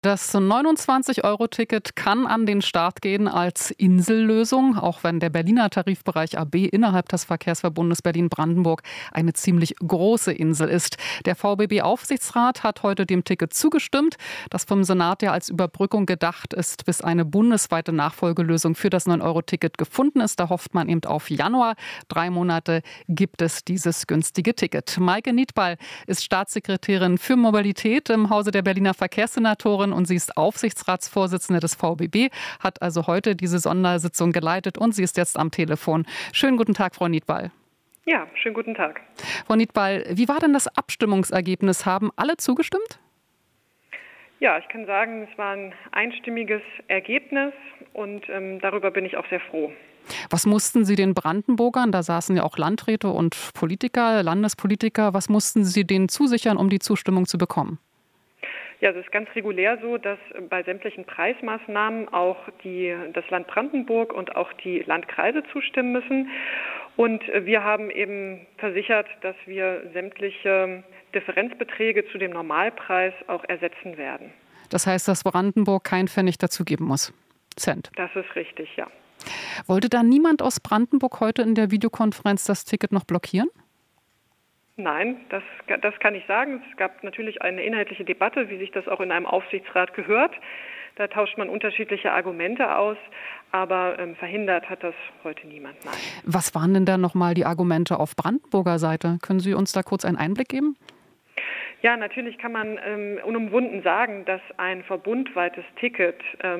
Das 29-Euro-Ticket kann an den Start gehen als Insellösung, auch wenn der Berliner Tarifbereich AB innerhalb des Verkehrsverbundes Berlin-Brandenburg eine ziemlich große Insel ist. Der VBB-Aufsichtsrat hat heute dem Ticket zugestimmt, das vom Senat ja als Überbrückung gedacht ist, bis eine bundesweite Nachfolgelösung für das 9-Euro-Ticket gefunden ist. Da hofft man eben auf Januar. 3 Monate gibt es dieses günstige Ticket. Maike Nietball ist Staatssekretärin für Mobilität im Hause der Berliner Verkehrssenatorin und sie ist Aufsichtsratsvorsitzende des VBB, hat also heute diese Sondersitzung geleitet und sie ist jetzt am Telefon. Schönen guten Tag, Frau Nietball. Ja, schönen guten Tag. Frau Nietball, wie war denn das Abstimmungsergebnis? Haben alle zugestimmt? Ja, ich kann sagen, es war ein einstimmiges Ergebnis und darüber bin ich auch sehr froh. Was mussten Sie den Brandenburgern, da saßen ja auch Landräte und Politiker, Landespolitiker, was mussten Sie denen zusichern, um die Zustimmung zu bekommen? Ja, es ist ganz regulär so, dass bei sämtlichen Preismaßnahmen auch das Land Brandenburg und auch die Landkreise zustimmen müssen. Und wir haben eben versichert, dass wir sämtliche Differenzbeträge zu dem Normalpreis auch ersetzen werden. Das heißt, dass Brandenburg keinen Pfennig dazugeben muss? Cent. Das ist richtig, ja. Wollte da niemand aus Brandenburg heute in der Videokonferenz das Ticket noch blockieren? Nein, das kann ich sagen. Es gab natürlich eine inhaltliche Debatte, wie sich das auch in einem Aufsichtsrat gehört. Da tauscht man unterschiedliche Argumente aus, aber verhindert hat das heute niemand. Nein. Was waren denn da nochmal die Argumente auf Brandenburger Seite? Können Sie uns da kurz einen Einblick geben? Ja, natürlich kann man unumwunden sagen, dass ein verbundweites Ticket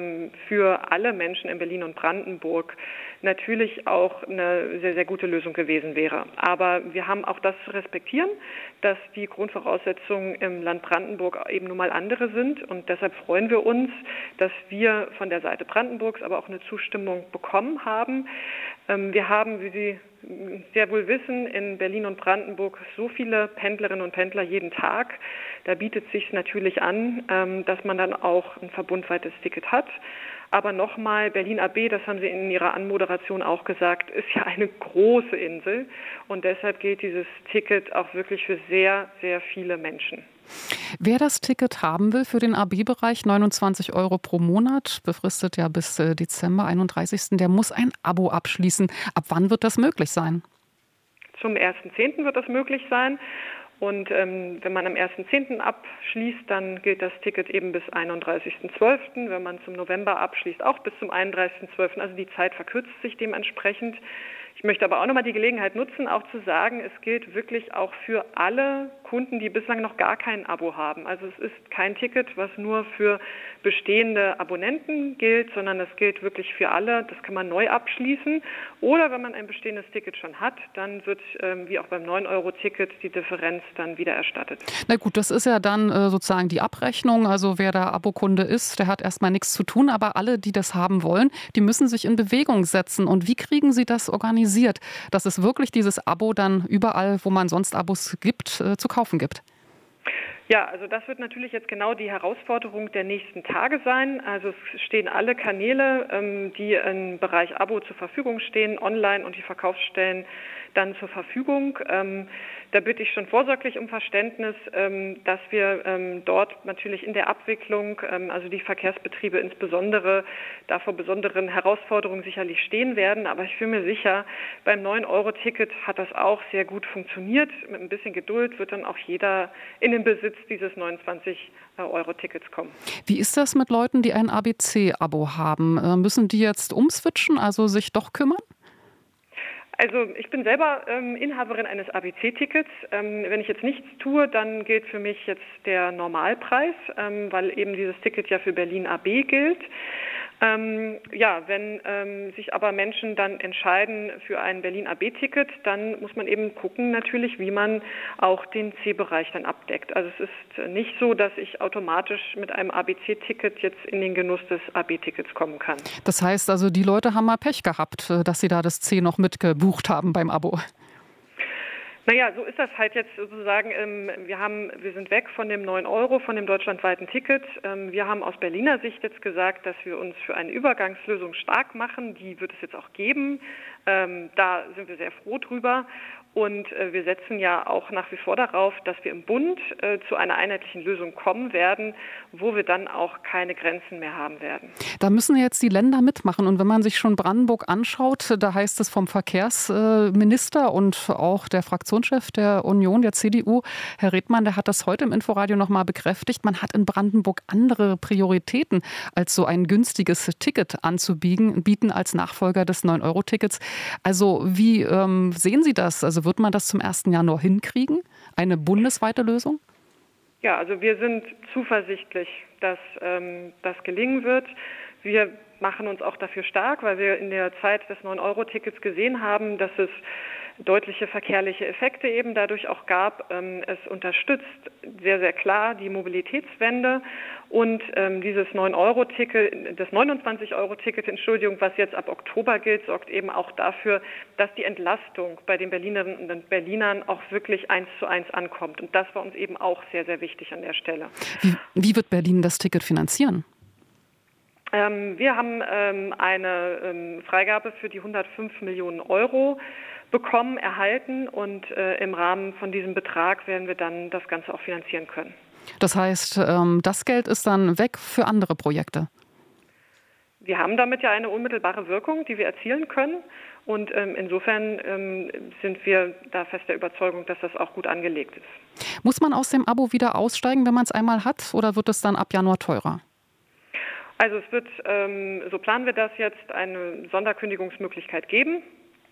für alle Menschen in Berlin und Brandenburg natürlich auch eine sehr, sehr gute Lösung gewesen wäre. Aber wir haben auch das zu respektieren, dass die Grundvoraussetzungen im Land Brandenburg eben nun mal andere sind. Und deshalb freuen wir uns, dass wir von der Seite Brandenburgs aber auch eine Zustimmung bekommen haben. Wir haben, wie Sie sehr wohl wissen, in Berlin und Brandenburg so viele Pendlerinnen und Pendler jeden Tag. Da bietet es sich natürlich an, dass man dann auch ein verbundweites Ticket hat. Aber nochmal, Berlin AB, das haben Sie in Ihrer Anmoderation auch gesagt, ist ja eine große Insel. Und deshalb gilt dieses Ticket auch wirklich für sehr, sehr viele Menschen. Wer das Ticket haben will für den AB-Bereich, 29 Euro pro Monat, befristet ja bis Dezember 31., der muss ein Abo abschließen. Ab wann wird das möglich sein? Zum 1.10. wird das möglich sein. Und wenn man am 1.10. abschließt, dann gilt das Ticket eben bis 31.12. Wenn man zum November abschließt, auch bis zum 31.12. Also die Zeit verkürzt sich dementsprechend. Ich möchte aber auch nochmal die Gelegenheit nutzen, auch zu sagen, es gilt wirklich auch für alle Kunden, die bislang noch gar kein Abo haben. Also es ist kein Ticket, was nur für bestehende Abonnenten gilt, sondern es gilt wirklich für alle. Das kann man neu abschließen. Oder wenn man ein bestehendes Ticket schon hat, dann wird, wie auch beim 9-Euro-Ticket, die Differenz dann wieder erstattet. Na gut, das ist ja dann sozusagen die Abrechnung. Also wer da Abokunde ist, der hat erstmal nichts zu tun. Aber alle, die das haben wollen, die müssen sich in Bewegung setzen. Und wie kriegen Sie das organisiert, dass es wirklich dieses Abo dann überall, wo man sonst Abos gibt, zu kaufen gibt? Ja, also das wird natürlich jetzt genau die Herausforderung der nächsten Tage sein. Also es stehen alle Kanäle, die im Bereich Abo zur Verfügung stehen, online und die Verkaufsstellen dann zur Verfügung. Da bitte ich schon vorsorglich um Verständnis, dass wir dort natürlich in der Abwicklung, also die Verkehrsbetriebe insbesondere, da vor besonderen Herausforderungen sicherlich stehen werden. Aber ich bin mir sicher, beim 9-Euro-Ticket hat das auch sehr gut funktioniert. Mit ein bisschen Geduld wird dann auch jeder in den Besitz dieses 29-Euro-Tickets kommen. Wie ist das mit Leuten, die ein ABC-Abo haben? Müssen die jetzt umswitchen, also sich doch kümmern? Also ich bin selber Inhaberin eines ABC-Tickets. Wenn ich jetzt nichts tue, dann gilt für mich jetzt der Normalpreis, weil eben dieses Ticket ja für Berlin AB gilt. Wenn sich aber Menschen dann entscheiden für ein Berlin AB-Ticket, dann muss man eben gucken natürlich, wie man auch den C-Bereich dann abdeckt. Also es ist nicht so, dass ich automatisch mit einem ABC-Ticket jetzt in den Genuss des AB-Tickets kommen kann. Das heißt also, die Leute haben mal Pech gehabt, dass sie da das C noch mitgebucht haben beim Abo. Naja, so ist das halt jetzt sozusagen. Wir sind weg von dem 9 Euro, von dem deutschlandweiten Ticket. Wir haben aus Berliner Sicht jetzt gesagt, dass wir uns für eine Übergangslösung stark machen. Die wird es jetzt auch geben. Da sind wir sehr froh drüber. Und wir setzen ja auch nach wie vor darauf, dass wir im Bund zu einer einheitlichen Lösung kommen werden, wo wir dann auch keine Grenzen mehr haben werden. Da müssen jetzt die Länder mitmachen. Und wenn man sich schon Brandenburg anschaut, da heißt es vom Verkehrsminister und auch der Fraktionschef der Union, der CDU, Herr Redmann, der hat das heute im Inforadio nochmal bekräftigt. Man hat in Brandenburg andere Prioritäten, als so ein günstiges Ticket anzubieten als Nachfolger des 9-Euro-Tickets. Also wie sehen Sie das? Also wird man das zum 1. Januar hinkriegen? Eine bundesweite Lösung? Ja, also wir sind zuversichtlich, dass das gelingen wird. Wir machen uns auch dafür stark, weil wir in der Zeit des 9-Euro-Tickets gesehen haben, dass es deutliche verkehrliche Effekte eben dadurch auch gab. Es unterstützt sehr, sehr klar die Mobilitätswende und dieses 9-Euro-Ticket, das 29-Euro-Ticket, was jetzt ab Oktober gilt, sorgt eben auch dafür, dass die Entlastung bei den Berlinerinnen und Berlinern auch wirklich 1:1 ankommt. Und das war uns eben auch sehr, sehr wichtig an der Stelle. Wie wird Berlin das Ticket finanzieren? Wir haben eine Freigabe für die 105 Millionen Euro erhalten und im Rahmen von diesem Betrag werden wir dann das Ganze auch finanzieren können. Das heißt, das Geld ist dann weg für andere Projekte? Wir haben damit ja eine unmittelbare Wirkung, die wir erzielen können und insofern sind wir da fest der Überzeugung, dass das auch gut angelegt ist. Muss man aus dem Abo wieder aussteigen, wenn man es einmal hat, oder wird es dann ab Januar teurer? Also es wird, so planen wir das jetzt, eine Sonderkündigungsmöglichkeit geben.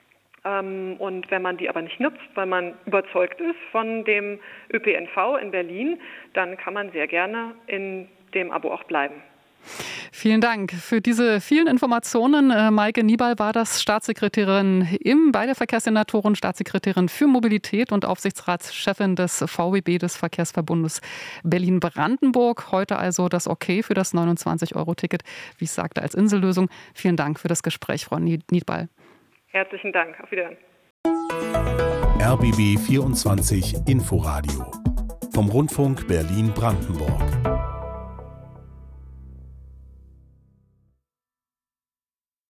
Und wenn man die aber nicht nutzt, weil man überzeugt ist von dem ÖPNV in Berlin, dann kann man sehr gerne in dem Abo auch bleiben. Vielen Dank für diese vielen Informationen. Maike Niebal war das, Staatssekretärin bei der Verkehrssenatorin, Staatssekretärin für Mobilität und Aufsichtsratschefin des VBB, des Verkehrsverbundes Berlin-Brandenburg. Heute also das Okay für das 29-Euro-Ticket, wie ich sagte, als Insellösung. Vielen Dank für das Gespräch, Frau Niebal. Herzlichen Dank. Auf Wiedersehen. RBB 24 Inforadio vom Rundfunk Berlin-Brandenburg.